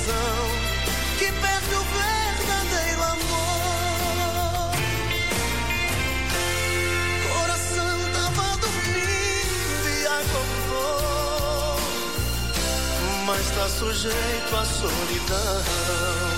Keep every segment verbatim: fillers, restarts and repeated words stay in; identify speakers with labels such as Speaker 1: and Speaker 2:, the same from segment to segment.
Speaker 1: coração que perde o verdadeiro amor. Coração tava dormindo e acordou, mas tá sujeito à solidão.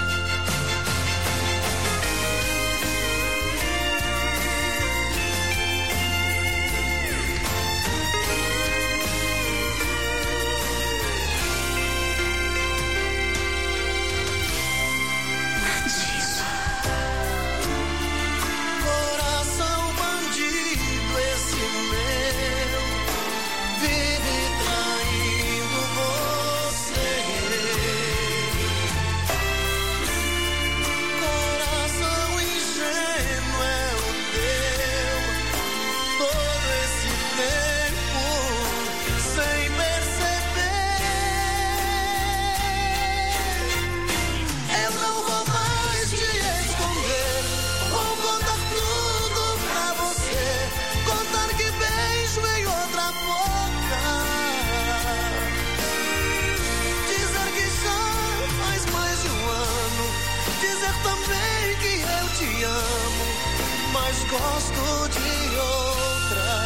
Speaker 1: Mas gosto de outra.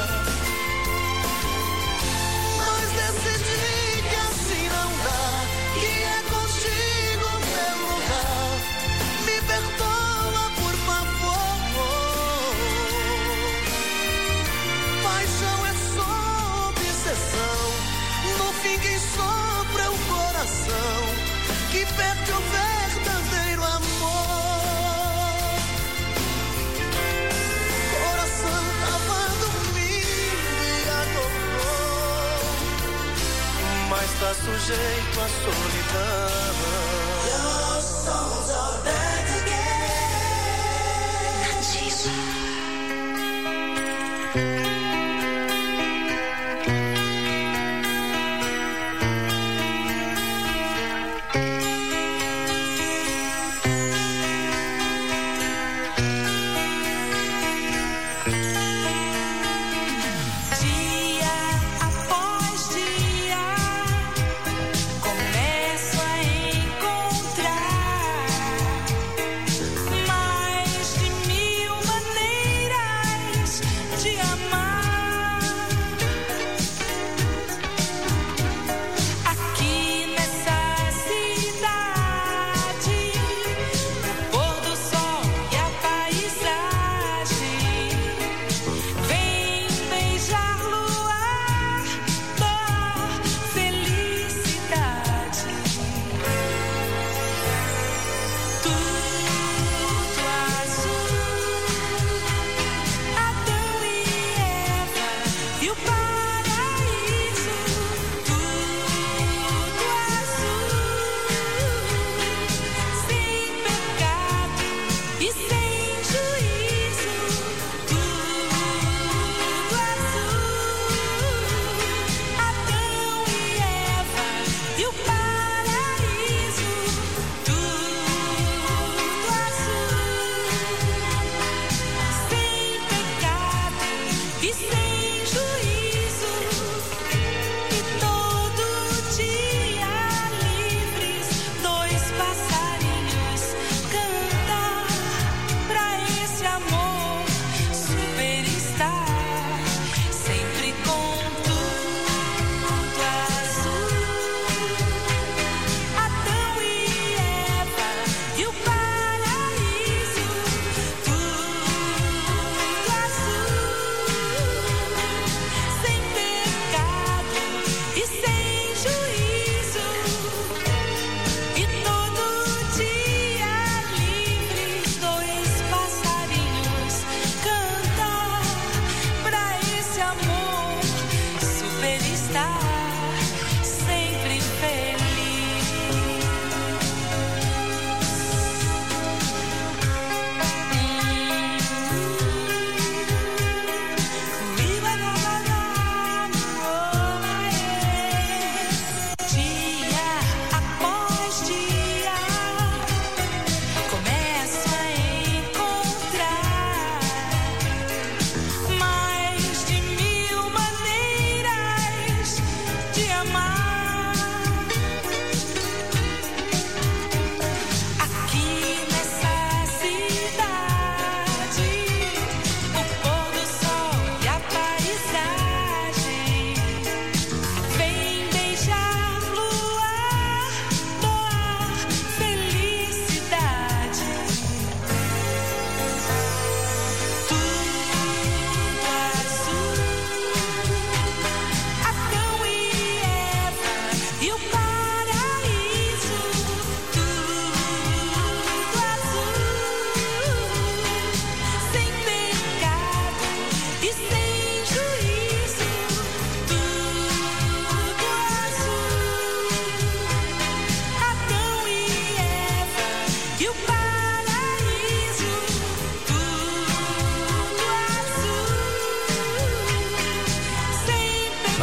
Speaker 1: Mas decidi que assim não dá, que é contigo meu lugar. Me perdoa, por favor. Paixão é só obsessão. No fim quem sopra é o coração que perde o verdadeiro amor. Mas tá sujeito à solidão. Your souls are back again. Jesus.
Speaker 2: Começo a encontrar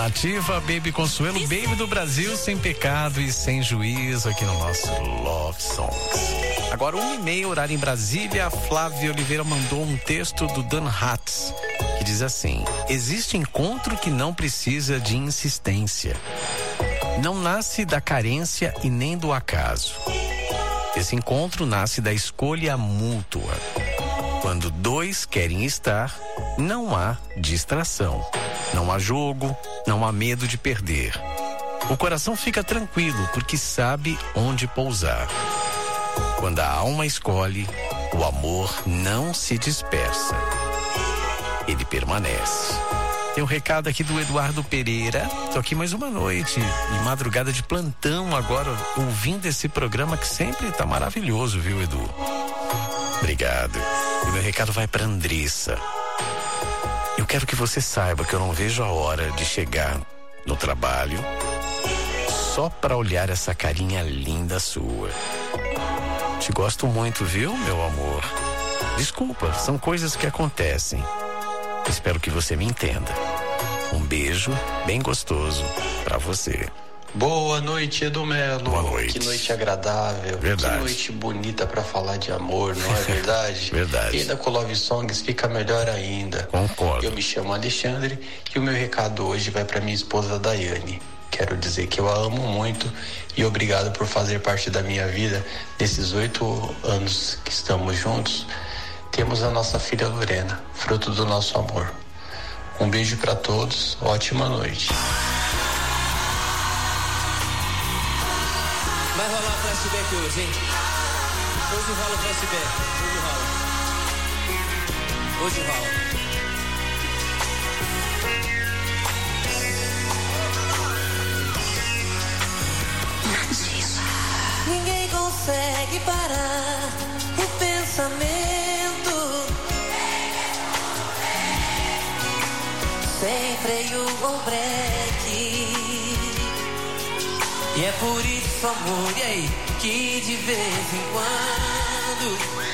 Speaker 2: Ativa, Baby Consuelo, Baby do Brasil, sem pecado e sem juízo aqui no nosso Love Songs. Agora, um e meia, horário em Brasília, a Flávia Oliveira mandou um texto do Dan Hatz, que diz assim: existe encontro que não precisa de insistência. Não nasce da carência e nem do acaso. Esse encontro nasce da escolha mútua. Quando dois querem estar, não há distração. Não há jogo, não há medo de perder. O coração fica tranquilo porque sabe onde pousar. Quando a alma escolhe, o amor não se dispersa. Ele permanece. Tem um recado aqui do Eduardo Pereira. Tô aqui mais uma noite, em madrugada de plantão agora, ouvindo esse programa que sempre tá maravilhoso, viu, Edu? Obrigado. E meu recado vai pra Andressa. Eu quero que você saiba que eu não vejo a hora de chegar no trabalho só pra olhar essa carinha linda sua. Te gosto muito, viu, meu amor? Desculpa, são coisas que acontecem. Espero que você me entenda. Um beijo bem gostoso pra você.
Speaker 3: Boa noite, Edu Melo.
Speaker 2: Boa noite.
Speaker 3: Que noite agradável.
Speaker 2: Verdade.
Speaker 3: Que noite bonita pra falar de amor, não é verdade?
Speaker 2: Verdade.
Speaker 3: E ainda com Love Songs fica melhor ainda.
Speaker 2: Concordo.
Speaker 3: Eu me chamo Alexandre e o meu recado hoje vai pra minha esposa Daiane. Quero dizer que eu a amo muito e obrigado por fazer parte da minha vida nesses oito anos que estamos juntos. Temos a nossa filha Lorena, fruto do nosso amor. Um beijo pra todos, ótima noite.
Speaker 4: Vai rolar flashback hoje, hein? Hoje rola flashback. Hoje rola. Hoje rola.
Speaker 1: Ninguém consegue parar o pensamento sem freio ou breque. E é por isso, amor, e aí, que de vez em quando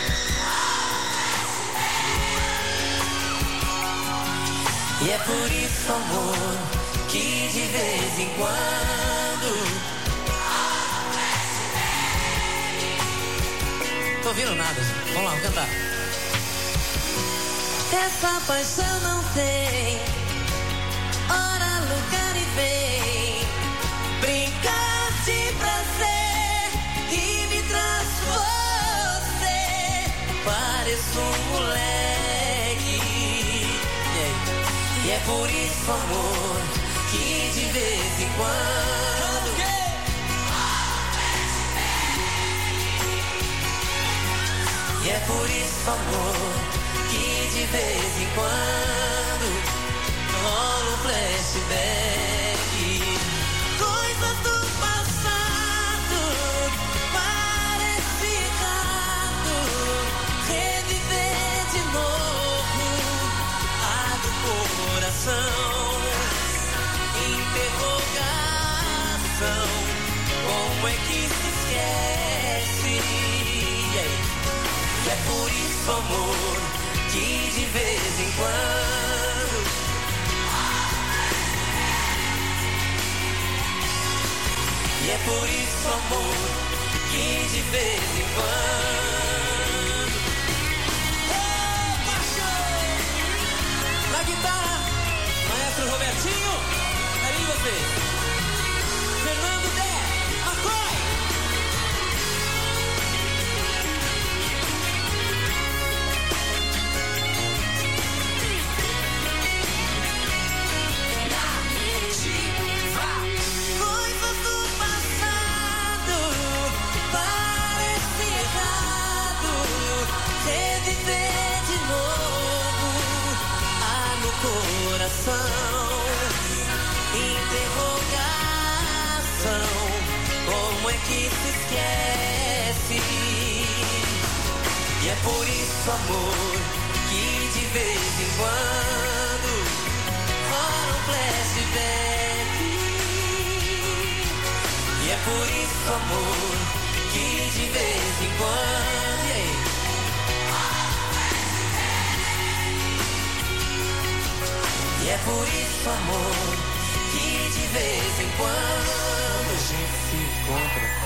Speaker 1: E é por isso, amor, que de vez em quando
Speaker 4: Tô ouvindo nada, vamos lá, vamos cantar.
Speaker 1: essa paixão não tem hora, lugar e vem brincar de prazer e me traz você. Pareço um moleque.
Speaker 4: E aí?
Speaker 1: E é por isso, amor, que de vez em quando E é por isso, amor, que de vez em quando rola um flashback. Coisas do passado, parece errado reviver de novo. Abre o coração, interrogação, como é que se esquece? E aí? E é por isso, amor, que de vez em quando E é por isso, amor, que de vez em quando
Speaker 4: Ô, paixão! Na guitarra, maestro Robertinho, ali você. Fernando Dé, McCoy.
Speaker 1: Coisas do passado, parece errado reviver de novo. Há no coração interrogação, como é que se esquece? E é por isso, amor, que de vez em quando rola um flashback. E é por isso, amor, que de vez em quando E aí? E é por isso, amor, que de vez em quando
Speaker 2: a gente se encontra.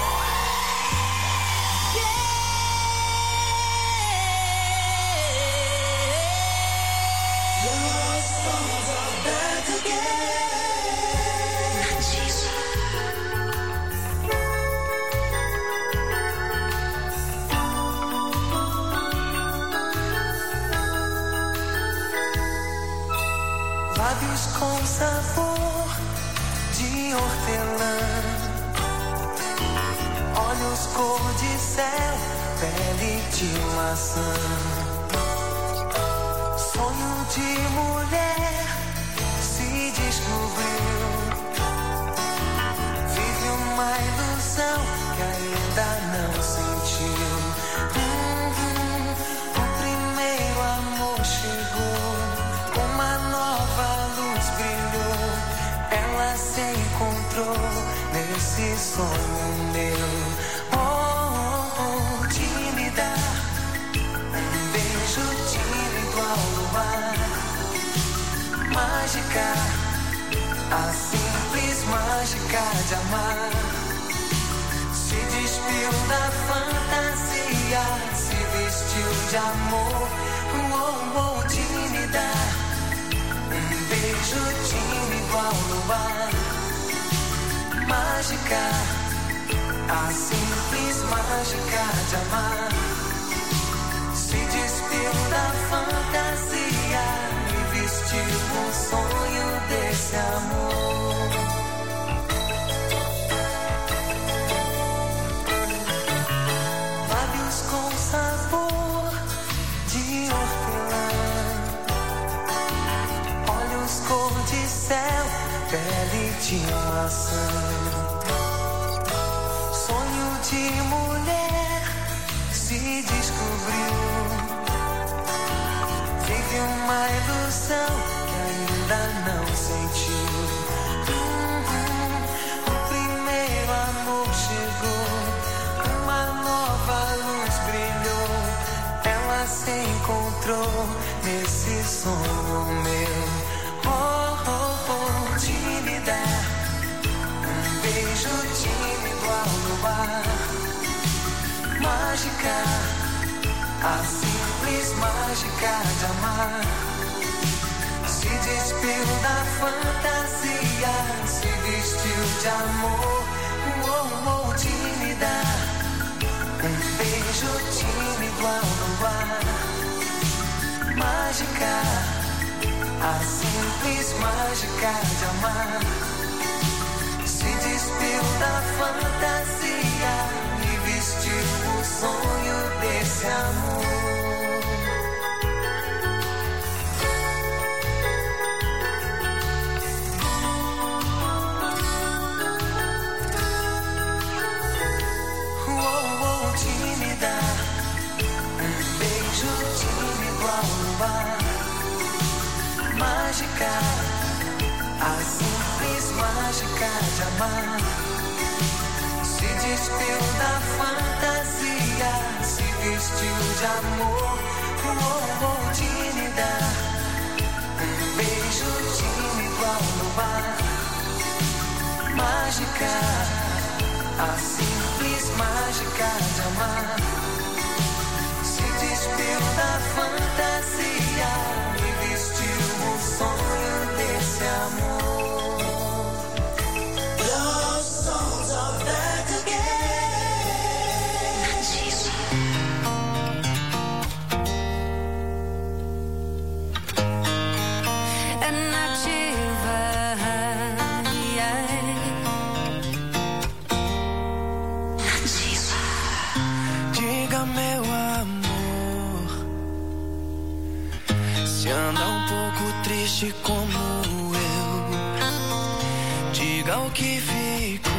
Speaker 1: Lábios com sabor de hortelã, olhos cor de céu, pele de maçã. Sonho de mulher se descobriu, vive uma ilusão que ainda não sentiu. Hum, o primeiro amor chegou, uma nova luz brilhou, ela se encontrou nesse sonho meu. Oh, oh, oh, tímida, um beijo tímido ao luar, mágica, a simples mágica de amar. Se despiu da fantasia, se vestiu de amor. Oh, oh, tímida, um beijo tímido ao luar, mágica, a simples mágica de amar. Se despiu da fantasia e vestiu o sonho desse amor. Lábios com sabor de hortelã, olhos cor de céu, pele de maçã. Sonho de mulher se descobriu, vive uma ilusão que ainda não sentiu. Hum, hum, o primeiro amor chegou, uma nova luz brilhou, ela se encontrou nesse sonho meu. Oh, oh, oh, tímida, um beijo tímido ao luar, mágica, a simples mágica de amar. Se despiu da fantasia, se vestiu de amor. Oh, oh, tímida, um beijo tímido ao luar, mágica, a simples mágica de amar. Se despiu da fantasia e vestiu o sonho desse amor. Oh, oh, tímida, um beijo tímido ao luar, mágica, a simples mágica de amar. Se despiu da fantasia, se vestiu de amor. Oh, oh, tímida, um beijo tímido ao luar, mágica, a simples mágica de amar. Se despiu da fantasia e vestiu o sonho desse amor. Love songs are back again. É nativa, yeah. Diga, meu amor, se anda um pouco triste como eu, diga o que ficou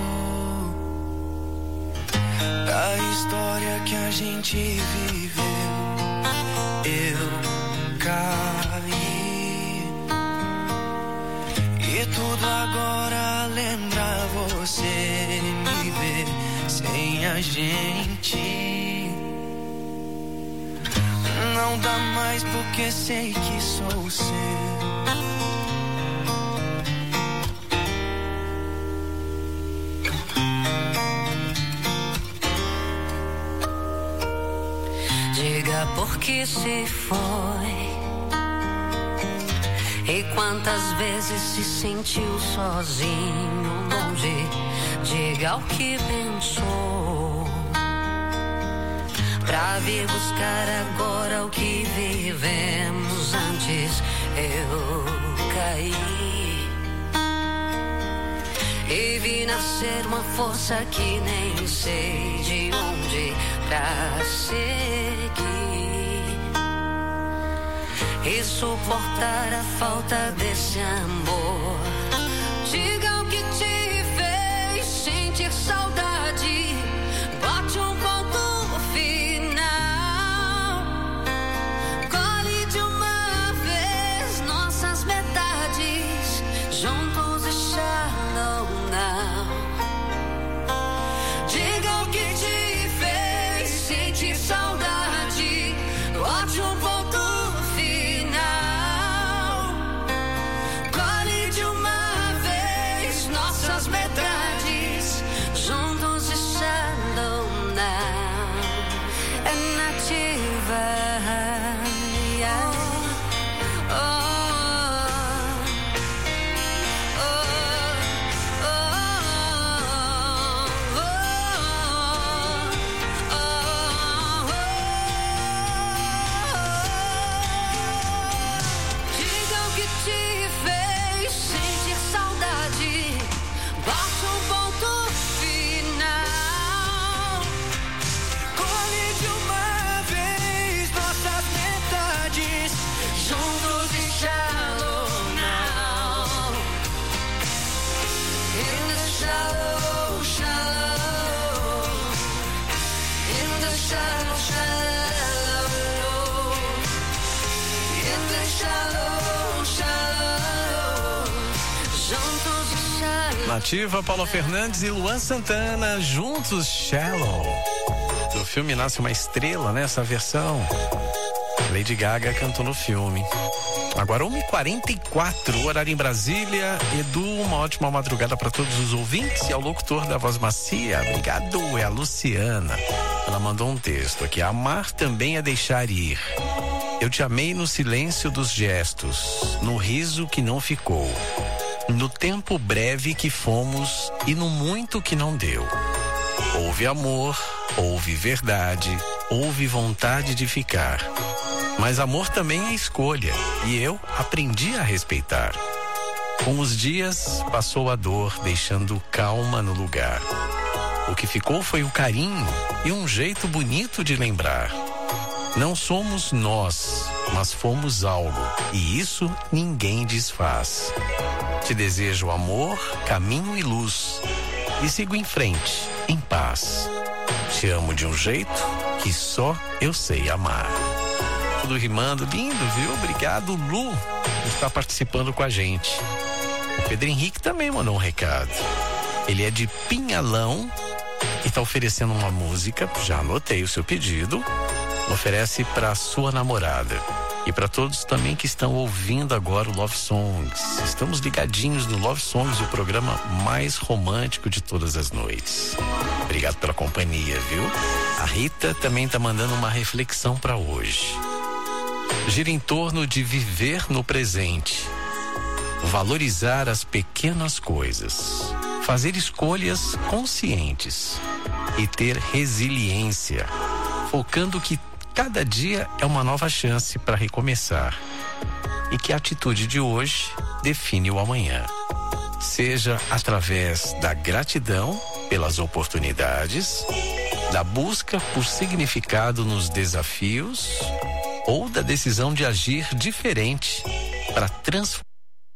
Speaker 1: da história que a gente viveu. Eu caí e tudo agora lembra você me ver sem a gente. Não dá mais porque sei que sou seu.
Speaker 5: Diga por que se foi. E quantas vezes se sentiu sozinho, longe. Diga o que pensou, pra vir buscar agora o que vivemos antes. Eu caí e vi nascer uma força que nem sei de onde pra seguir e suportar a falta desse amor. Diga o que te fez sentir saudade, bote um ponto final, colhe de uma vez nossas metades, juntos e shallow now. Diga o que te fez sentir saudade, bote um ponto final, colhe de uma vez nossas metades, juntos e shallow now. É nativa, yeah. Oh, oh, oh, oh, oh, oh, oh. Diga o que te fez sentir saudade, bote um ponto final, colhe de uma vez nossas metades, juntos e shallow now. In the shallow, shallow, in the shallow, shallow, in the shallow, shallow, juntos e shallow.
Speaker 2: Nativa, Paula Fernandes e Luan Santana, juntos, Shallow. Do filme Nasce uma Estrela, né? Essa versão. Lady Gaga cantou no filme. Agora uma e quarenta e quatro, horário em Brasília. Edu, uma ótima madrugada para todos os ouvintes e ao locutor da voz macia. Obrigado, é a Luciana. Ela mandou um texto aqui. Amar também é deixar ir. Eu te amei no silêncio dos gestos, no riso que não ficou, no tempo breve que fomos e no muito que não deu. Houve amor, houve verdade, houve vontade de ficar. Mas amor também é escolha, e eu aprendi a respeitar. Com os dias, passou a dor, deixando calma no lugar. O que ficou foi o carinho e um jeito bonito de lembrar. Não somos nós, mas fomos algo, e isso ninguém desfaz. Te desejo amor, caminho e luz, e sigo em frente, em paz. Te amo de um jeito que só eu sei amar. Tudo rimando, lindo, viu? Obrigado, Lu, por estar participando com a gente. O Pedro Henrique também mandou um recado. Ele é de Pinhalão e está oferecendo uma música, já anotei o seu pedido, oferece para sua namorada. E para todos também que estão ouvindo agora o Love Songs. Estamos ligadinhos no Love Songs, o programa mais romântico de todas as noites. Obrigado pela companhia, viu? A Rita também tá mandando uma reflexão para hoje. Gira em torno de viver no presente, valorizar as pequenas coisas, fazer escolhas conscientes e ter resiliência, focando que cada dia é uma nova chance para recomeçar e que a atitude de hoje define o amanhã. Seja através da gratidão pelas oportunidades, da busca por significado nos desafios ou da decisão de agir diferente para transformar.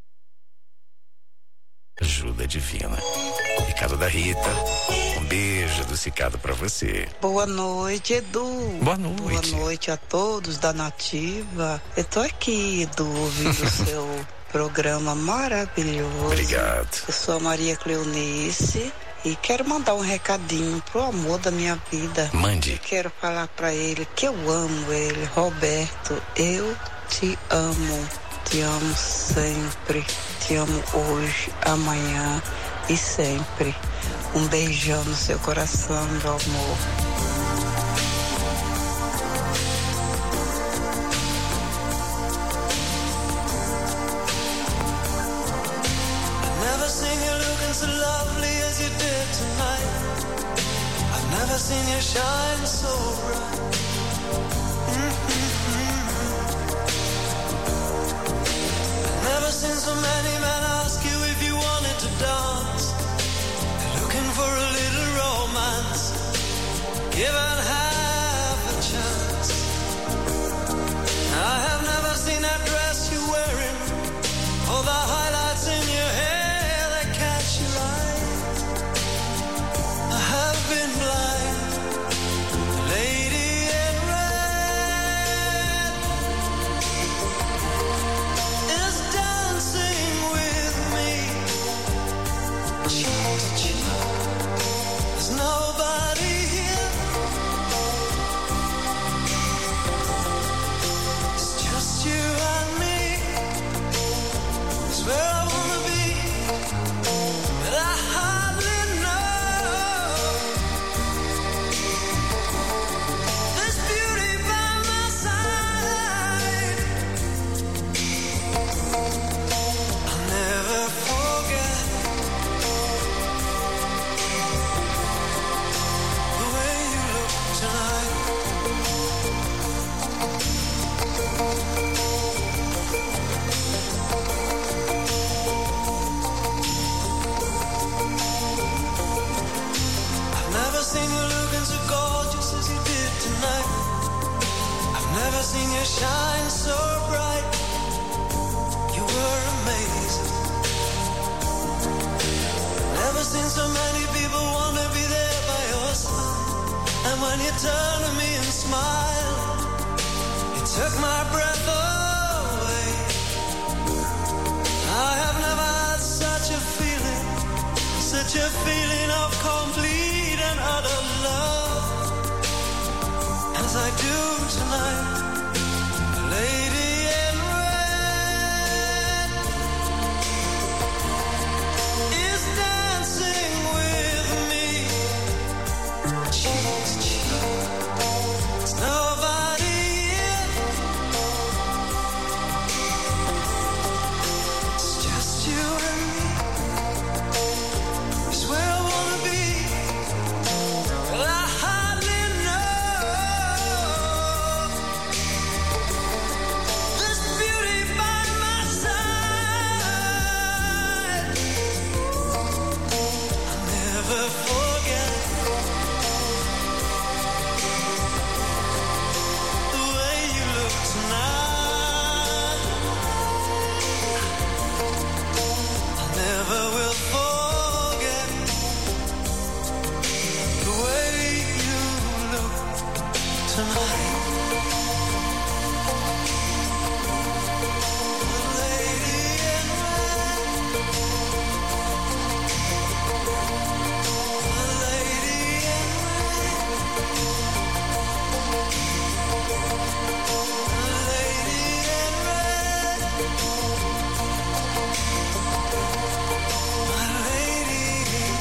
Speaker 2: Ajuda divina. Recado da Rita. Um beijo do Cicado pra você.
Speaker 6: Boa noite, Edu.
Speaker 2: Boa noite.
Speaker 6: Boa noite a todos da Nativa. Eu tô aqui, Edu, ouvindo o seu programa maravilhoso.
Speaker 2: Obrigado.
Speaker 6: Eu sou a Maria Cleonice e quero mandar um recadinho pro amor da minha vida.
Speaker 2: Mande.
Speaker 6: Eu quero falar pra ele que eu amo ele. Roberto, eu te amo. Te amo sempre. Te amo hoje, amanhã e sempre. Um beijão no seu coração, meu amor.
Speaker 7: seen you shine so bright. Mm-hmm. I've never seen so many men ask you if you wanted to dance. They're looking for a little romance, given half a chance. I have never seen that dress you're wearing, or the highlights in your hair that catch your eye. I have been blind, lady in red is dancing with me, cheek to cheek. There's nobody here, it's just you and me. It's where I wanna be, but I hardly know. This beauty by my side, I'll never forget the way you look tonight. I've never seen you looking so gorgeous as you did tonight. I've never seen you shine so bright. You were amazing. Never seen so many people want to be there by your side. And when you turn to me and smile, you took my breath away. I have never had such a feeling, such a feeling of complete and utter love as I do tonight. The lady in red is dancing with me, cheek to cheek. There's nobody here, it's just you and me. It's where I wanna be, but I hardly know. This beauty by my side, I'll never forget the way you look tonight. I never will forget the way you look tonight. The lady in red, the lady in red, the lady in red, my lady in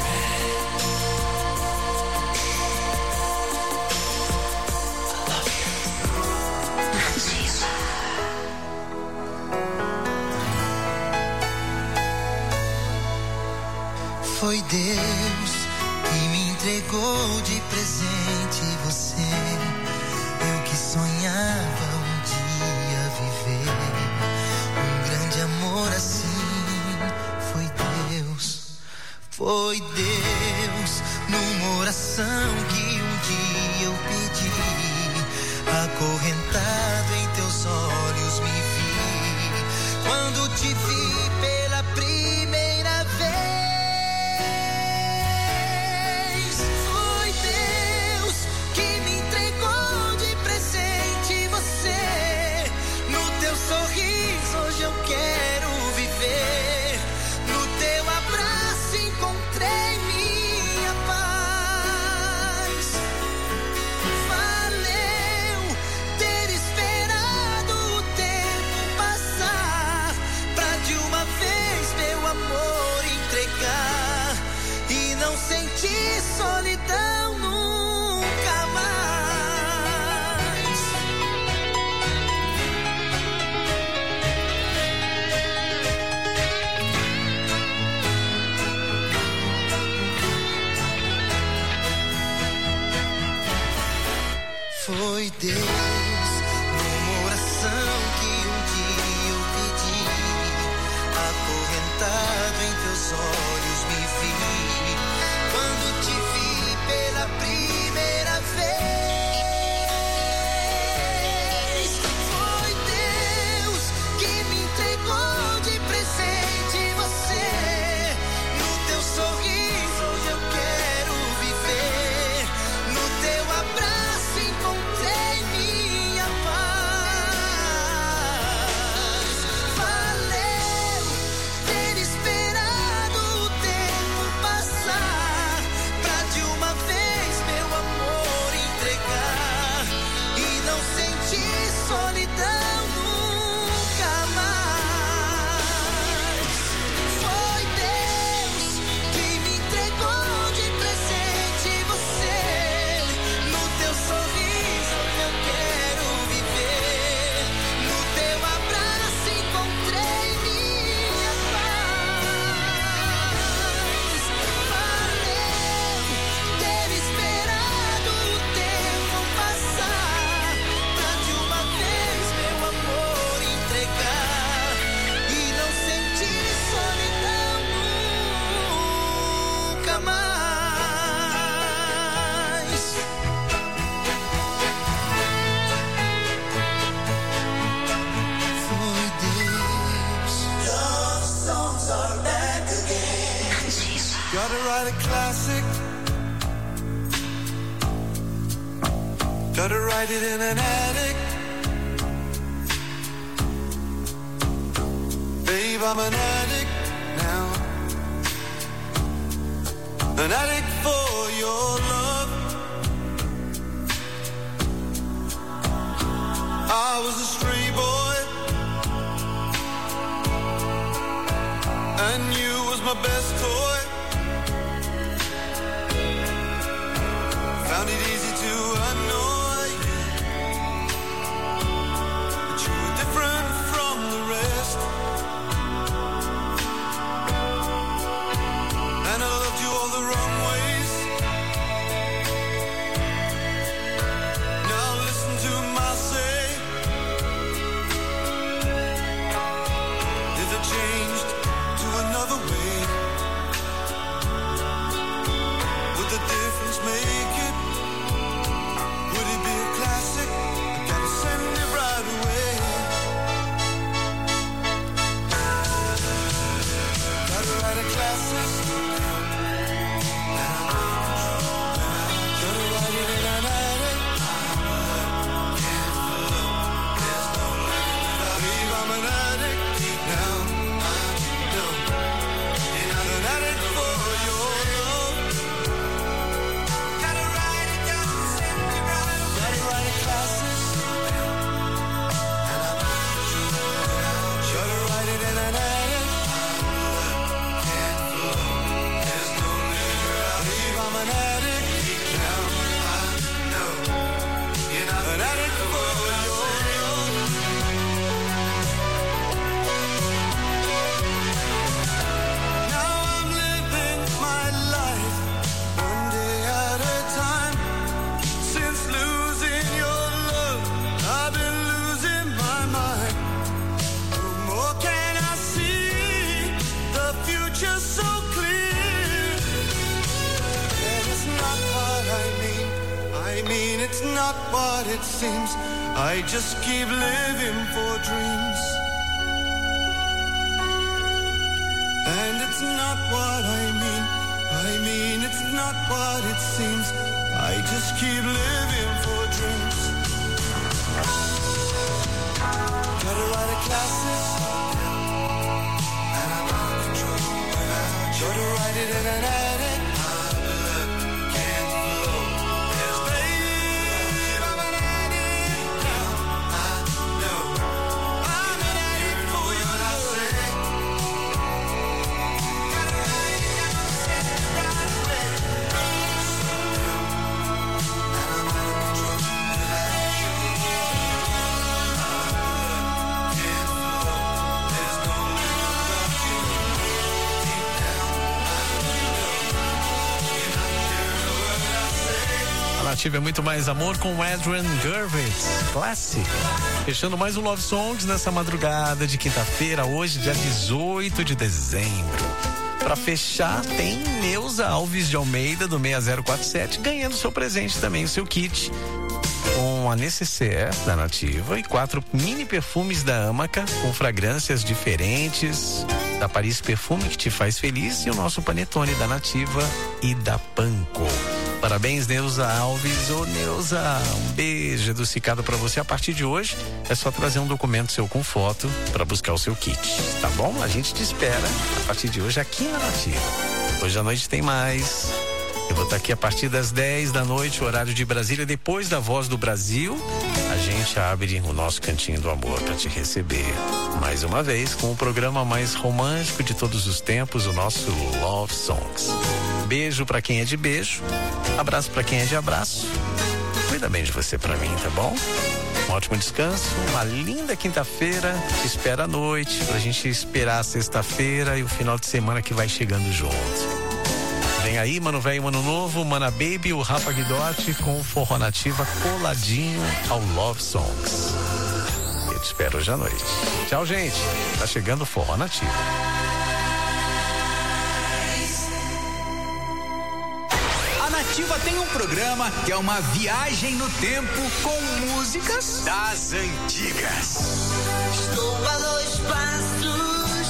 Speaker 8: Foi Deus que me entregou de presente você. Eu que sonhava um dia viver um grande amor assim. Foi Deus, foi Deus numa oração que um dia eu pedi. Acorrentado em teus olhos me vi, quando te vi pela primeira vez. Foi Deus que me entregou de presente você. No teu sorriso hoje eu quero viver. No teu abraço encontrei minha paz. Valeu ter esperado o tempo passar pra de Foi Deus, numa oração que um dia eu pedi, acorrentado em teus olhos me vi, quando te vi pela primeira vez. Foi Deus que me entregou de presente você, no teu sorriso hoje eu quero viver, no teu abraço encontrei minha paz. Valeu ter esperado o tempo passar, pra de uma vez meu amor entregar, e não sentir solidão nunca mais. Foi Deus que me entregou de presente você, no teu sorriso eu quero viver, no teu abraço encontrei minha paz. Valeu ter esperado o tempo passar, pra de uma vez meu amor entregar, e não sentir solidão nunca mais. Foi Deus. Love songs are back again. Gotta write a classic. Gotta write it in an attic. Babe, I'm an addict now. An addict for your love. I was a stray boy, and you was my best toy. Found it easy to annoy you, but you were different from the rest. And I loved you all the wrong ways. Now listen to my say. If I changed to another way, would the difference make it? Would it be a classic? I gotta send it right away. Gotta write a classic. Gotta write it in an attic. Believe I'm an addict now. No, you're not an addict for your love. Gotta write it, gotta send it right away. Gotta write a classic. Gotta write it in an attic. Believe I'm an addict now. No, you're not an addict for your love. Now I'm living my life one day at a time. Since losing your love, I've been losing my mind. No more can I see the future so clear. And it's not what I mean. I mean it's not what it seems. I just keep living for dreams. And it's not what I mean. I mean it's not what it seems. I just keep living for dreams. Gotta write a classic. And I'm out of control. Gotta write it in an attic. Can't flow. Yes, babe, I'm an addict now. I know. I'm an addict for your love. Gotta write it down, send it right away. And I'm out of control. Can't flow. There's no limit without you. Deep down, I know.
Speaker 2: Nativa é muito mais amor com Adrian Gervais, Classic. Fechando mais um Love Songs nessa madrugada de quinta-feira, hoje, dia dezoito de dezembro. Para fechar, tem Neuza Alves de Almeida, do seis zero quatro sete, ganhando seu presente também, o seu kit com a necessaire da Nativa e quatro mini perfumes da Amaca com fragrâncias diferentes, da Paris Perfume, que te faz feliz, e o nosso panetone da Nativa e da Panko. Parabéns, Neuza Alves. Ô, Neuza, um beijo adocicado pra você. A partir de hoje, é só trazer um documento seu com foto pra buscar o seu kit, tá bom? A gente te espera a partir de hoje aqui na Nativa. Hoje à noite tem mais. Eu vou estar aqui a partir das dez da noite, horário de Brasília, depois da Voz do Brasil. A gente abre o nosso cantinho do amor para te receber mais uma vez com o programa mais romântico de todos os tempos, o nosso Love Songs. Beijo para quem é de beijo, abraço para quem é de abraço. Cuida bem de você para mim, tá bom? Um ótimo descanso, uma linda quinta-feira. Te espera à noite pra gente esperar a sexta-feira e o final de semana que vai chegando junto. Vem aí, Mano Velho, Mano Novo, Mana Baby, o Rafa Guidotti com o Forró Nativa coladinho ao Love Songs. Eu te espero hoje à noite. Tchau, gente. Tá chegando o Forró Nativa.
Speaker 9: A Nativa tem um programa que é uma viagem no tempo com músicas das antigas.
Speaker 1: Estou a dois passos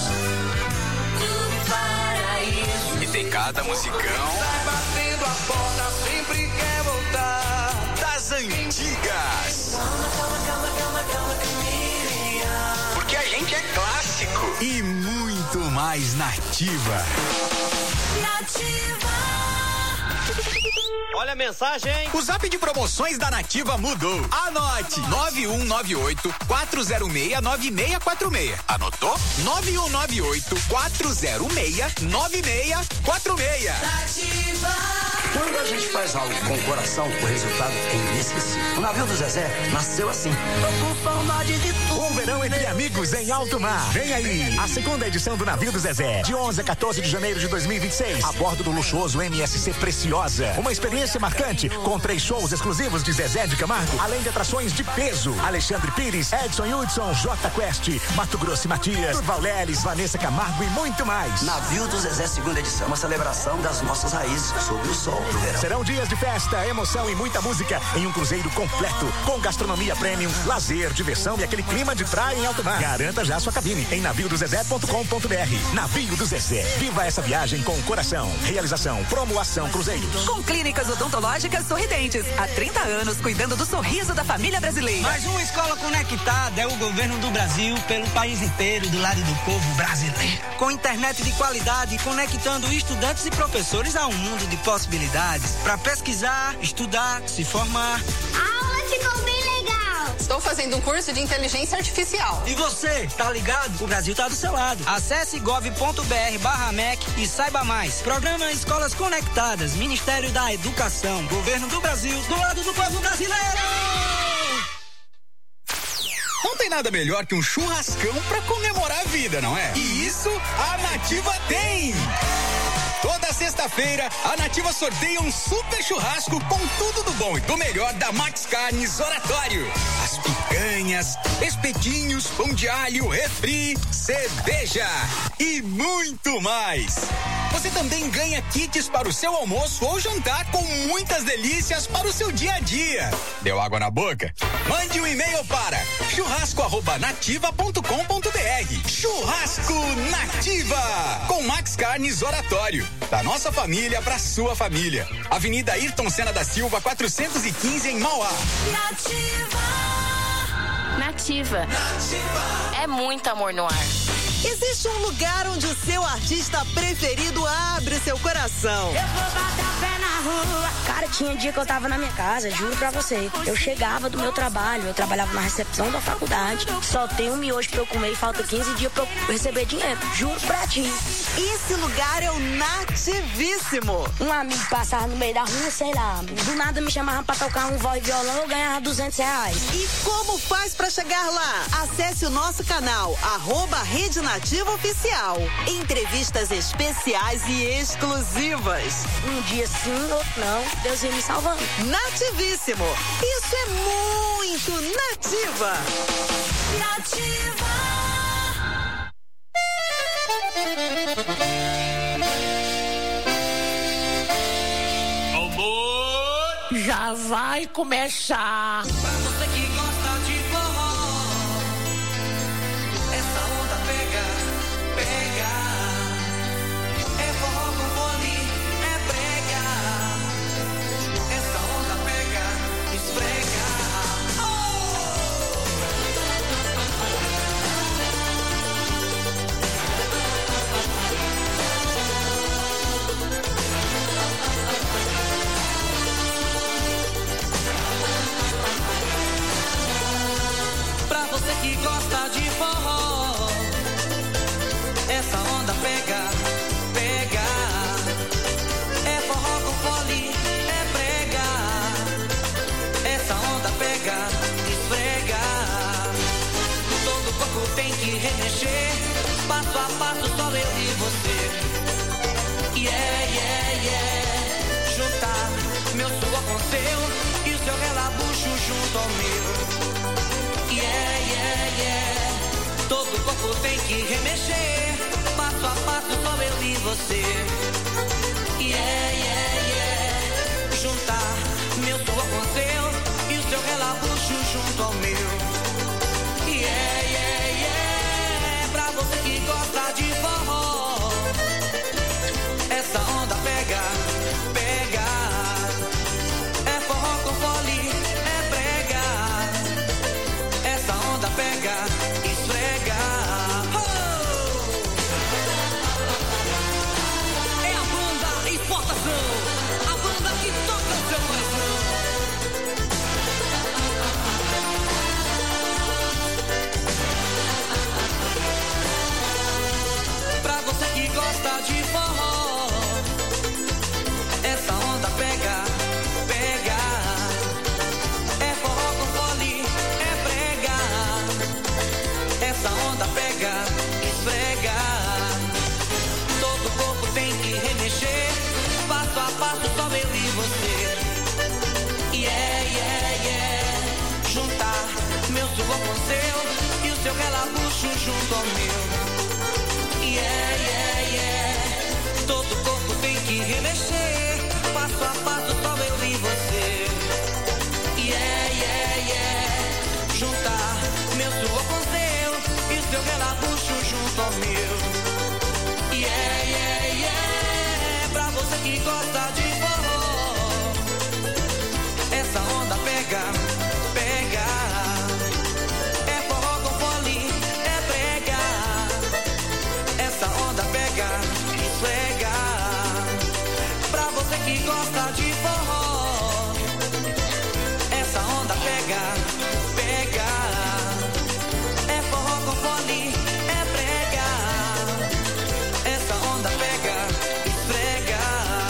Speaker 1: do paraíso.
Speaker 9: E tem cada musicão.
Speaker 1: Sai batendo a porta, sempre quer voltar.
Speaker 9: Das antigas.
Speaker 1: Calma, calma, calma, calma, calma, calma.
Speaker 9: Porque a gente é clássico. E muito mais Nativa.
Speaker 1: Nativa.
Speaker 10: Olha a mensagem.
Speaker 9: O zap de promoções da Nativa mudou. Anote: nove um nove oito, quatro zero seis, nove seis quatro seis. Anotou? nove um nove oito, quatro zero seis, nove seis quatro seis.
Speaker 1: Nativa.
Speaker 11: Quando a gente faz algo com o coração, o resultado é inesquecível. O navio do Zezé nasceu assim.
Speaker 1: Tô com saudade de tudo.
Speaker 12: Um verão entre amigos em alto mar. Vem aí a segunda edição do Navio do Zezé, de onze a quatorze de janeiro de dois mil e vinte e seis, a bordo do luxuoso M S C Preciosa. Uma experiência marcante com três shows exclusivos de Zezé de Camargo, além de atrações de peso: Alexandre Pires, Edson Hudson, J Quest, Mato Grosso e Matias, Durval Leles, Vanessa Camargo e muito mais.
Speaker 11: Navio do Zezé, segunda edição, uma celebração das nossas raízes sob o sol do verão.
Speaker 12: Serão dias de festa, emoção e muita música em um cruzeiro completo, com gastronomia premium, lazer, diversão e aquele clima de praia em alto mar. Garanta já sua cabine em navio do zezé ponto com ponto br. Navio do Zezé. Viva essa viagem com o coração. Realização Promoação Cruzeiros.
Speaker 13: Com clínicas odontológicas Sorridentes. Há trinta anos cuidando do sorriso da família brasileira.
Speaker 14: Mais uma escola conectada é o governo do Brasil pelo país inteiro, do lado do povo brasileiro. Com internet de qualidade, conectando estudantes e professores a um mundo de possibilidades para pesquisar, estudar, se formar.
Speaker 15: A aula ficou bem legal.
Speaker 16: Estou fazendo um curso de inteligência artificial.
Speaker 14: E você, tá ligado? O Brasil tá do seu lado. Acesse gov ponto br barra M E C e saiba mais. Programa Escolas Conectadas, Ministério da Educação, Governo do Brasil, do lado do povo brasileiro.
Speaker 9: Não tem nada melhor que um churrascão pra comemorar a vida, não é? E isso a Nativa tem! Toda sexta-feira, a Nativa sorteia um super churrasco com tudo do bom e do melhor da Max Carnes Oratório. As picanhas, espetinhos, pão de alho, refri, cerveja e muito mais. Você também ganha kits para o seu almoço ou jantar com muitas delícias para o seu dia a dia. Deu água na boca? Mande um e-mail para churrasco arroba nativa ponto com ponto br. Churrasco Nativa com Max Carnes Oratório. Da nossa família para sua família. Avenida Ayrton Senna da Silva, quatrocentos e quinze em Mauá.
Speaker 17: Nativa. Nativa. Nativa. É muito amor no ar.
Speaker 18: Existe um lugar onde o seu artista preferido abre seu coração.
Speaker 19: Eu vou bater pé na rua. Cara, tinha dia que eu tava na minha casa, juro pra você. Eu chegava do meu trabalho, eu trabalhava na recepção da faculdade. Só tem um miojo pra eu comer e falta quinze dias pra eu receber dinheiro. Juro pra ti.
Speaker 18: Esse lugar é o Nativíssimo.
Speaker 19: Um amigo passava no meio da rua, sei lá, do nada me chamava pra tocar um voz e violão, eu ganhava duzentos reais.
Speaker 18: E como faz pra chegar lá? Acesse o nosso canal, arroba Rede Nativa Nativa Oficial. Entrevistas especiais e exclusivas.
Speaker 19: Um dia sim, outro não. Deus ia me salvando.
Speaker 18: Nativíssimo. Isso é muito Nativa.
Speaker 5: Nativa.
Speaker 10: Já vai começar.
Speaker 1: Pra você que gosta de forró, essa onda pega, pega. É forró com fole, é brega. Essa onda pega, esfrega. Oh! Você que gosta de forró, essa onda pega, pega. É forró com fole, é brega. Essa onda pega, esfrega. Todo corpo tem que remexer, passo a passo só eu e você. Yeah, yeah, yeah. Juntar meu suor com seu e o seu relabucho junto ao meu. Yeah, yeah, yeah. Todo corpo tem que remexer, passo a passo só eu e você. Yeah, yeah, yeah. Juntar meu suor com seu e o seu relabucho junto ao meu. Yeah, yeah, yeah. Pra você que gosta de forró, essa onda pega, pega. É forró com fole, é brega. Essa onda pega, esfrega. Oh! É a banda Exportação, a banda que toca o seu coração. Pra você que gosta de forró, essa onda pega, pega. É forró com fole, é brega. Essa onda pega, esfrega. Todo corpo tem que remexer, passo a passo só eu e você. Yeah, yeah, yeah. Juntar meu suor com seu e o seu relabucho junto ao meu. Yeah, yeah, yeah. Todo corpo tem que remexer, passo a passo só eu e você. Yeah, yeah, yeah. Juntar meu suor com seu e o seu relabucho junto ao meu. Yeah, yeah, yeah. Pra você que gosta de forró, essa onda pega, pega. É forró com fole, é brega. Essa onda pega, esfrega. Pra você que gosta de forró, essa onda pega, pega. É forró com fole, é brega. Essa onda pega, esfrega.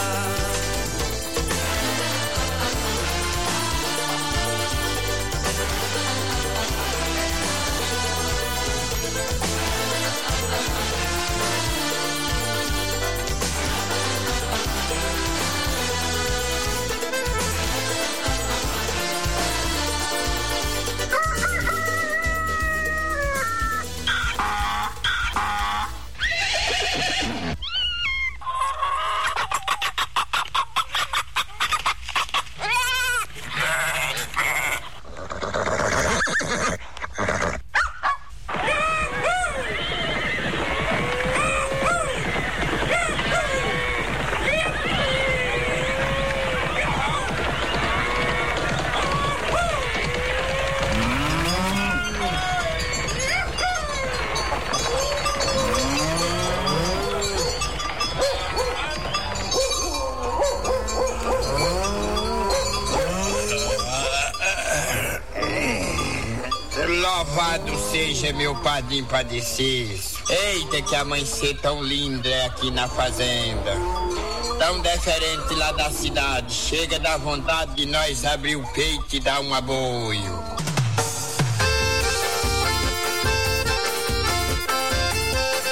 Speaker 20: Louvado seja meu padrinho padecido. Eita, que amanhecer tão linda é aqui na fazenda. Tão diferente lá da cidade. Chega da vontade de nós abrir o peito e dar um aboio.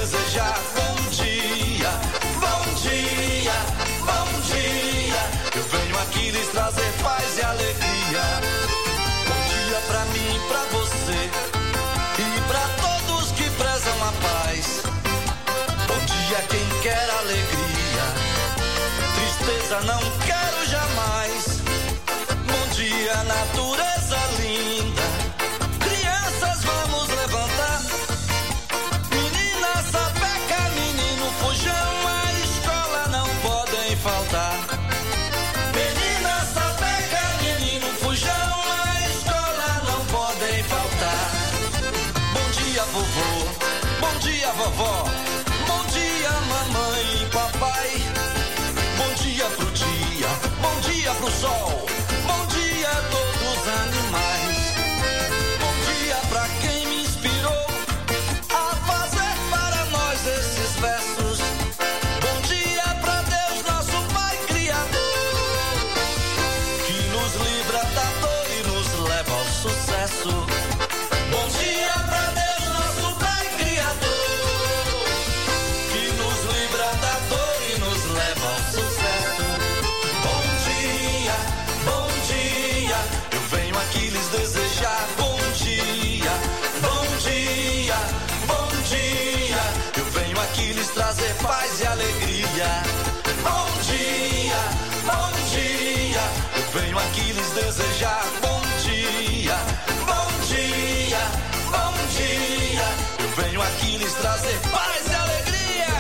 Speaker 7: desejar bom dia, bom dia, bom dia. Eu venho aqui lhes trazer paz e alegria. Bom dia pra mim, pra você e pra todos que prezam a paz. Bom dia quem quer alegria, tristeza não quero jamais. Bom dia natureza linda, crianças vamos levantar. Menina sapeca, menino fujão, a escola não podem faltar. Menina sapeca, menino fujão, a escola não podem faltar. Bom dia vovô, bom dia vovó, bom dia mamãe e papai. Bom dia pro dia, bom dia pro sol, bom dia a todos os animais. Bom dia pra quem me inspirou a fazer para nós esses versos. Bom dia pra Deus, nosso Pai Criador, que nos livra da dor e nos leva ao sucesso. Bom dia pra Deus, nosso Pai Criador, que nos livra da dor e nos leva ao sucesso. Bom dia, bom dia, eu venho aqui lhes desejar bom dia, bom dia, bom dia. Eu venho aqui lhes trazer paz e alegria. Bom dia, bom dia, eu venho aqui lhes desejar bom dia, bom dia, bom dia. Eu venho aqui lhes trazer paz e alegria.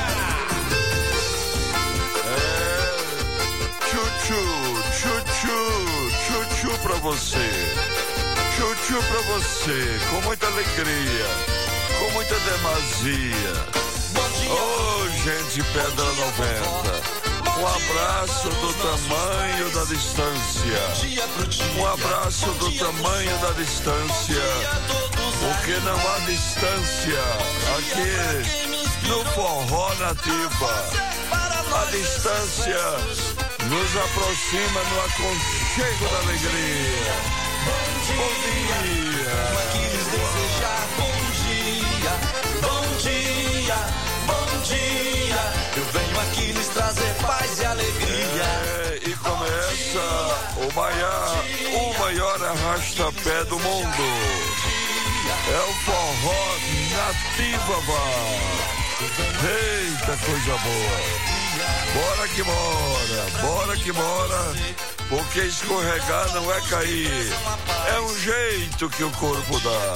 Speaker 21: Tchu-tchu, tchu-tchu, tchu-tchu pra você. Tchu-tchu pra você, com muita alegria, com muita demasia. Oh, gente, Pedra noventa. Um abraço do tamanho da distância. Um abraço do tamanho da distância. Porque não há distância aqui no Forró Nativa. A distância nos aproxima no aconchego da alegria. Bom dia.
Speaker 7: Aqui lhes desejar bom dia, bom dia, bom dia. Eu venho aqui lhes trazer paz e alegria.
Speaker 21: É, e começa o maior, o maior arrasta-pé do mundo. É o Forró Nativa, vá. Eita, coisa boa. Bora que bora, bora que bora, porque escorregar não é cair, é um jeito que o corpo dá.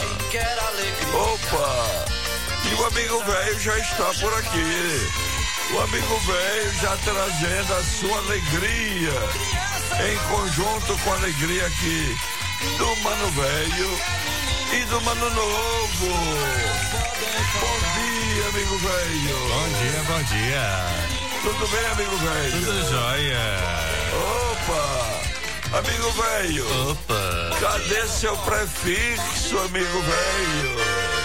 Speaker 21: Opa, e o amigo velho já está por aqui, o amigo velho já trazendo a sua alegria, em conjunto com a alegria aqui do Mano Velho e do Mano Novo. Bom dia, amigo velho.
Speaker 2: Bom dia, bom dia.
Speaker 21: Tudo bem, amigo velho?
Speaker 2: Tudo jóia.
Speaker 21: Opa! Amigo velho.
Speaker 2: Opa!
Speaker 21: Cadê seu prefixo, amigo velho?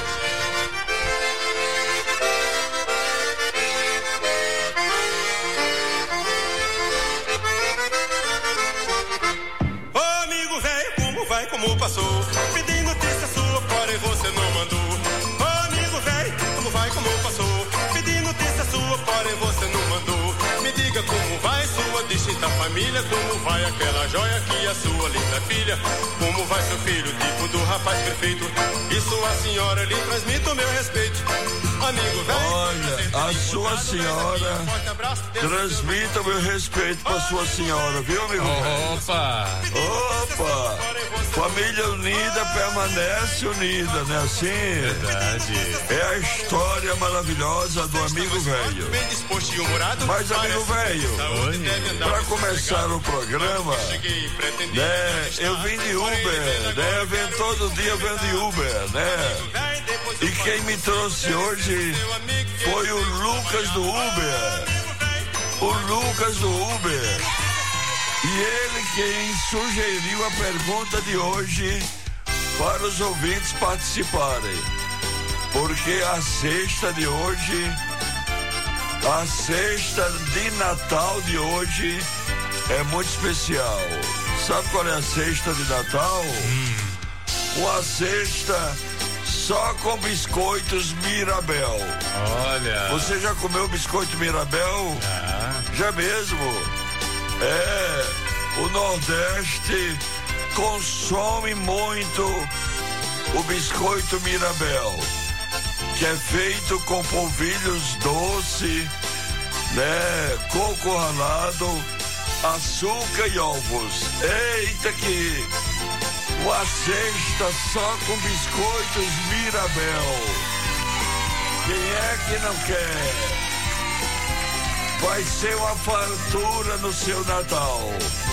Speaker 22: Ô amigo velho, como vai, como passou? Pedi notícia sua, porém você não mandou. Ô amigo velho, como vai, como passou? Pedi notícia sua, porém você não mandou. Me diga como vai sua distinta família, como vai aquela joia que é sua linda filha, como vai seu filho, tipo do rapaz perfeito, e sua senhora lhe transmite o meu respeito. Amigo velho,
Speaker 21: olha, a sua senhora transmita o meu respeito pra sua senhora, viu, amigo velho?
Speaker 2: Opa!
Speaker 21: Opa! Família unida permanece unida, não é assim?
Speaker 2: Verdade.
Speaker 21: É a história maravilhosa do amigo velho. Mas, amigo velho, para começar o programa, né, eu vim de Uber, né? Eu venho todo dia, eu venho de Uber, né? E quem me trouxe hoje foi o Lucas do Uber. O Lucas do Uber. E ele quem sugeriu a pergunta de hoje para os ouvintes participarem. Porque a sexta de hoje, a sexta de Natal de hoje é muito especial. Sabe qual é a cesta de Natal?
Speaker 2: Hum.
Speaker 21: Uma cesta só com biscoitos Mirabel.
Speaker 2: Olha.
Speaker 21: Você já comeu biscoito Mirabel?
Speaker 2: Ah.
Speaker 21: Já mesmo? É, o Nordeste consome muito o biscoito Mirabel, que é feito com polvilhos doce, né, coco ralado, açúcar e ovos. Eita que uma cesta só com biscoitos Mirabel. Quem é que não quer? Vai ser uma fartura no seu Natal.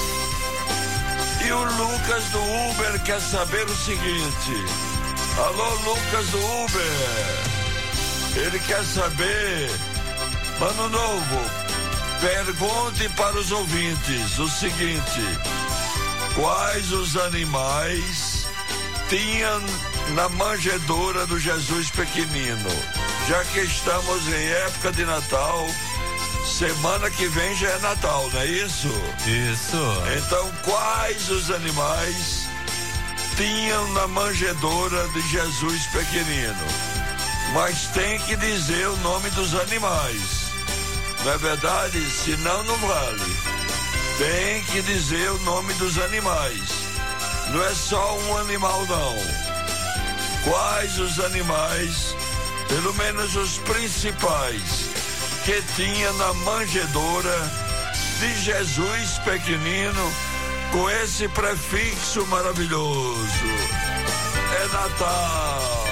Speaker 21: E o Lucas do Uber quer saber o seguinte. Alô, Lucas do Uber. Ele quer saber, Ano Novo, pergunte para os ouvintes o seguinte: quais os animais tinham na manjedoura do Jesus pequenino? Já que estamos em época de Natal, semana que vem já é Natal, não é isso?
Speaker 2: Isso.
Speaker 21: Então, quais os animais tinham na manjedoura de Jesus pequenino? Mas tem que dizer o nome dos animais, não é verdade? Senão não vale. Tem que dizer o nome dos animais. Não é só um animal, não. Quais os animais, pelo menos os principais, que tinha na manjedoura de Jesus pequenino, com esse prefixo maravilhoso? É Natal.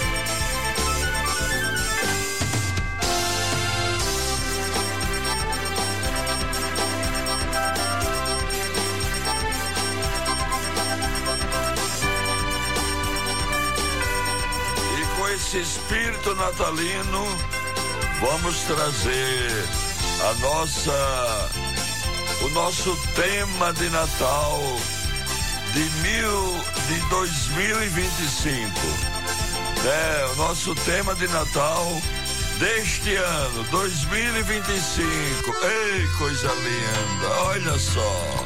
Speaker 21: E com esse espírito natalino, vamos trazer a nossa, o nosso tema de Natal de, mil, de dois mil e vinte e cinco. É, o nosso tema de Natal deste ano, dois mil e vinte e cinco. Ei, coisa linda, olha só.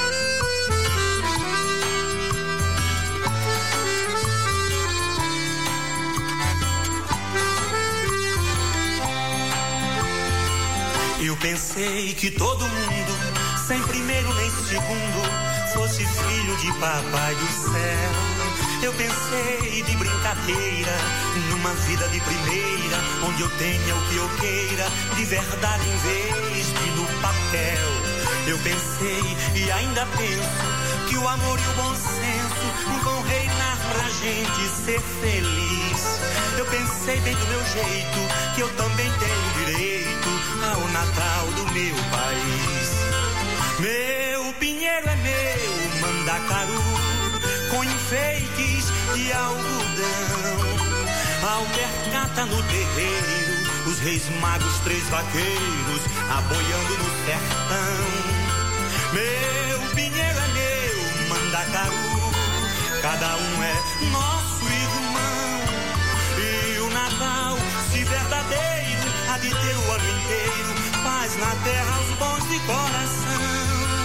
Speaker 3: Eu pensei que todo mundo, sem primeiro nem segundo, fosse filho de papai do céu. Eu pensei de brincadeira, numa vida de primeira, onde eu tenha o que eu queira, de verdade em vez de no papel. Eu pensei e ainda penso que o amor e o bom senso vão reinar pra gente ser feliz. Eu pensei bem do meu jeito, que eu também tenho direito ao Natal do meu país. Meu pinheiro é meu mandacaru, com enfeites de algodão. Alpercata no terreiro, os reis magos, três vaqueiros, aboiando no sertão. Meu pinheiro é meu mandacaru, cada um é nosso irmão. E o Natal, se verdadeiro, há de ter o ano inteiro, paz na terra aos bons de coração.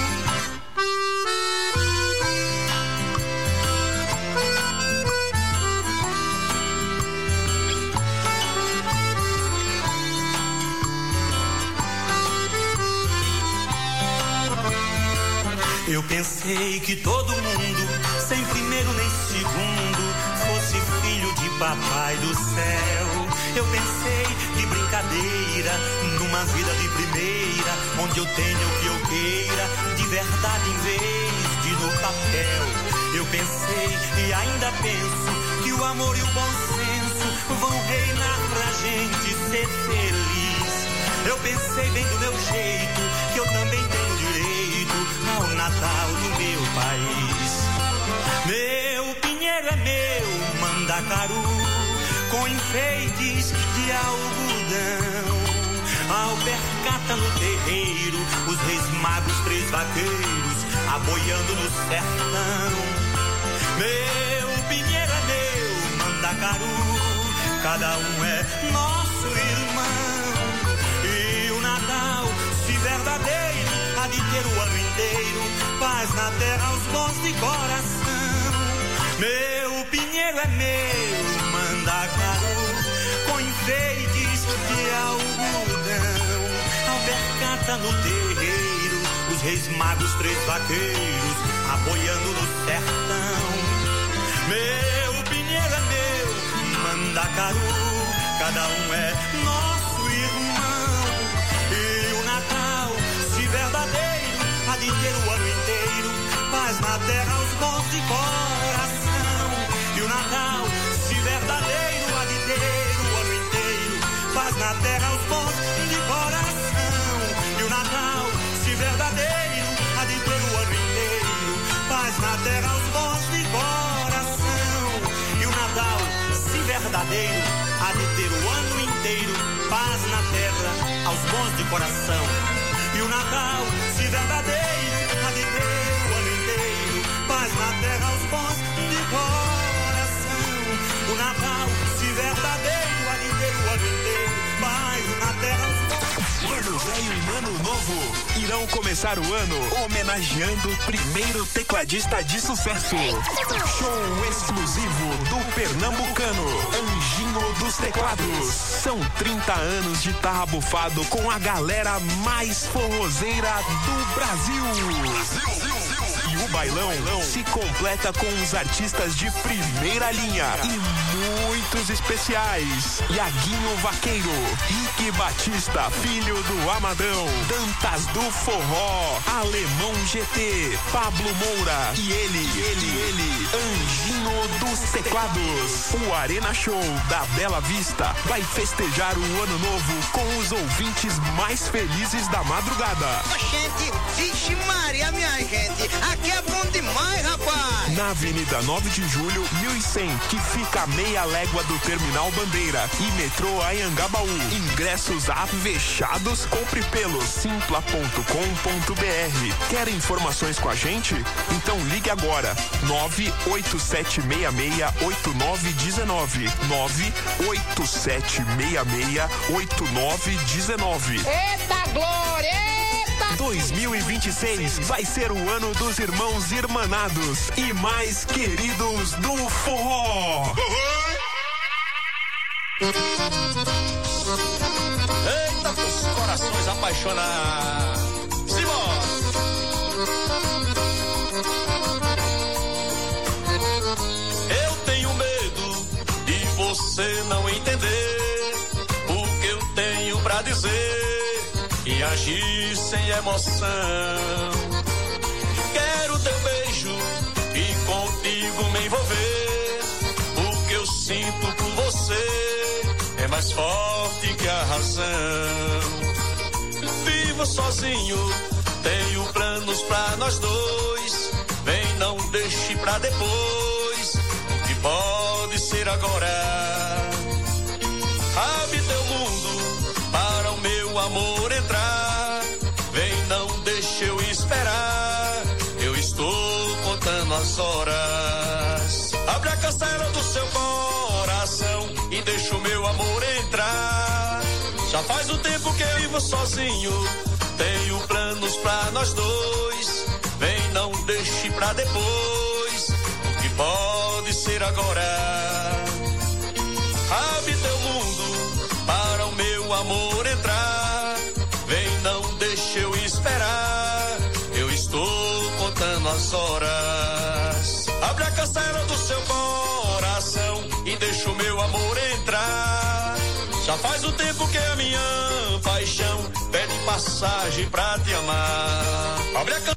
Speaker 3: Eu pensei que todo mundo, sem primeiro nem segundo, fosse filho de papai do céu. Eu pensei de brincadeira, numa vida de primeira, onde eu tenha o que eu queira, de verdade em vez de no papel. Eu pensei e ainda penso que o amor e o bom senso vão reinar pra gente ser feliz. Eu pensei bem do meu jeito, que eu também tenho direito ao Natal do meu país. Meu pinheiro é meu mandacaru, com enfeites de algodão. Alpercata no terreiro, os reis magos, três vaqueiros, aboiando no sertão. Meu pinheiro é meu mandacaru, cada um é nosso irmão. E o Natal, se verdadeiro, há de ter o ano inteiro, paz na terra aos bons de coração. Meu pinheiro é meu mandacaru, Mandacaru, com enfeites de algodão. Alpercata no terreiro, os reis magos, três vaqueiros, aboiando no sertão. Meu pinheiro é meu, Mandacaru, cada um é nosso irmão. E o Natal, se verdadeiro, há de ter o ano inteiro, paz na terra aos bons de coração. E o Natal, se verdadeiro, há de ter o ano inteiro, paz na terra aos bons de coração. E o Natal, se verdadeiro, há de ter o ano inteiro, paz na terra aos bons de coração. E o Natal, se verdadeiro, há de ter o ano inteiro, paz na terra aos bons de coração. E o Natal, se verdadeiro, há de ter o ano inteiro, paz na terra aos bons de coração. O Natal, se verdadeiro, há de ter o ano inteiro, paz na terra aos bons.
Speaker 4: Ano velho e ano novo irão começar o ano homenageando o primeiro tecladista de sucesso. Show exclusivo do pernambucano Anjinho dos Teclados. São trinta anos de tarra bufado com a galera mais forrozeira do Brasil. E o bailão se completa com os artistas de primeira linha e muitos especiais. Iaguinho Vaqueiro, Rick Batista, filho do Amadão, Dantas do Forró, Alemão G T, Pablo Moura e ele, ele, ele, Anjinho dos Teclados. O Arena Show da Bela Vista vai festejar o ano novo com os ouvintes mais felizes da madrugada.
Speaker 6: Gente, vixe Maria, minha gente, aqui é bom demais, rapaz.
Speaker 4: Na Avenida nove de Julho, mil e cem, que fica a meia légua do Terminal Bandeira e metrô Anhangabaú. Ingressos fechados, compre pelo simpla ponto com ponto br. Quer informações com a gente? Então ligue agora, nove oito sete seis seis oito nove um nove, nove oito sete seis seis oito nove um nove.
Speaker 10: Eita glória!
Speaker 4: dois mil e vinte e seis vai ser o ano dos irmãos irmanados e mais queridos do forró.
Speaker 23: Eita, os corações apaixonados. Simbora! Eu tenho medo de você não entender o que eu tenho pra dizer e agir sem emoção. Quero teu beijo e contigo me envolver. O que eu sinto por você é mais forte que a razão. Vivo sozinho, tenho planos pra nós dois. Vem, não deixe pra depois o que pode ser agora. Abre teu mundo para o meu amor entrar. Vem, não deixe eu esperar. Eu estou contando as horas. Abre a cancela do seu coração e deixa o meu amor entrar. Já faz um tempo que eu vivo sozinho, tenho planos pra nós dois. Vem, não deixe pra depois o que pode ser agora. Abre teu mundo para o meu amor entrar. Vem, não deixe eu esperar. Eu estou contando as horas. Abre a cancela do seu coração e deixa o meu amor entrar. Já faz um tempo que a minha paixão pede passagem pra te amar. Abre a cancela.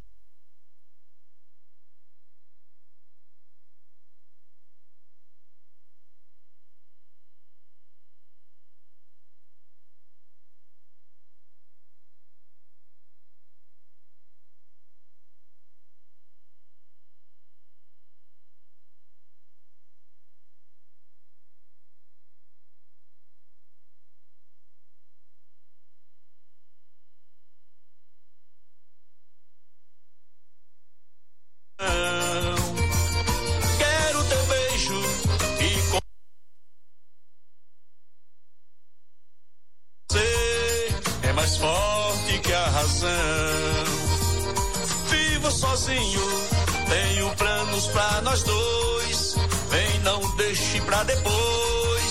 Speaker 23: Vivo sozinho, tenho planos pra nós dois. Vem, não deixe pra depois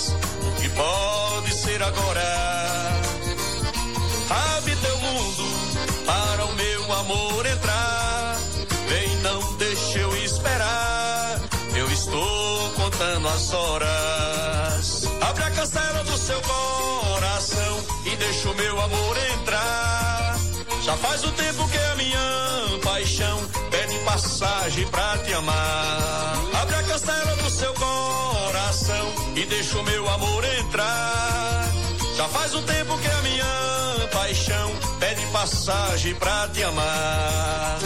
Speaker 23: pode ser agora. Abre teu mundo para o meu amor entrar. Vem, não deixe eu esperar. Eu estou contando as horas. Abre a cancela do seu coração e deixa o meu amor entrar. Já faz o tempo que a minha paixão pede passagem pra te amar. Abre a cancela do seu coração e deixa o meu amor entrar. Já faz o tempo que a minha paixão pede passagem pra te amar.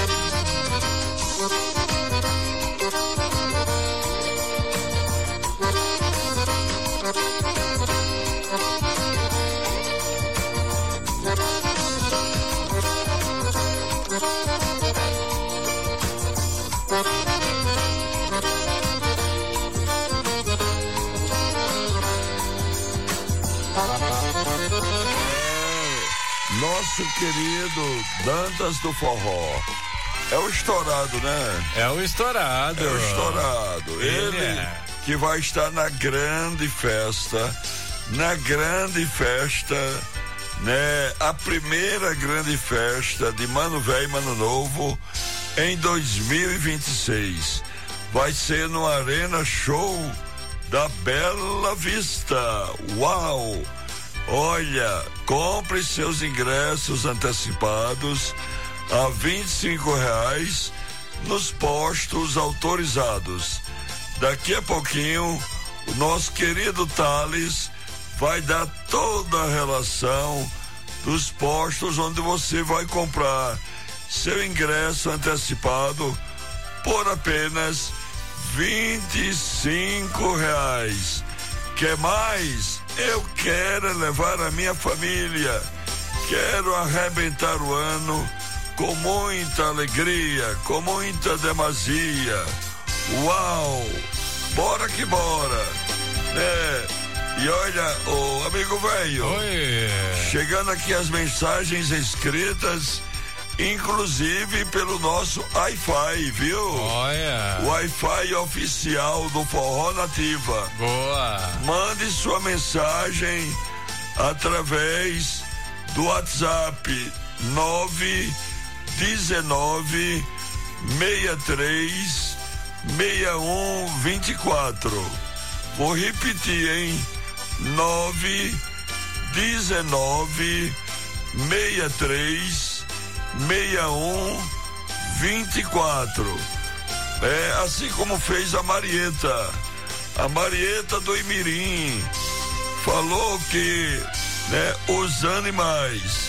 Speaker 21: Nosso querido Dantas do Forró. É o estourado, né?
Speaker 2: É o estourado.
Speaker 21: É o estourado. Ele, Ele é. que vai estar na grande festa, na grande festa, né? A primeira grande festa de Mano Velho e Mano Novo em dois mil e vinte e seis. Vai ser no Arena Show da Bela Vista. Uau! Olha, compre seus ingressos antecipados a vinte e cinco reais nos postos autorizados. Daqui a pouquinho, o nosso querido Thales vai dar toda a relação dos postos onde você vai comprar seu ingresso antecipado por apenas vinte e cinco reais. Quer mais? Eu quero levar a minha família. Quero arrebentar o ano com muita alegria, com muita demasia. Uau! Bora que bora! Né? E olha, o amigo velho, chegando aqui as mensagens escritas, inclusive pelo nosso Wi-Fi, viu?
Speaker 2: Olha.
Speaker 21: O Wi-Fi oficial do Forró Nativa.
Speaker 2: Boa.
Speaker 21: Mande sua mensagem através do WhatsApp nove dezenove, sessenta e três, sessenta e um, vinte e quatro. Vou repetir, hein? nove dezenove, sessenta e três, sessenta e um, vinte e quatro. É assim como fez a Marieta. A Marieta do Imirim falou que, né, os animais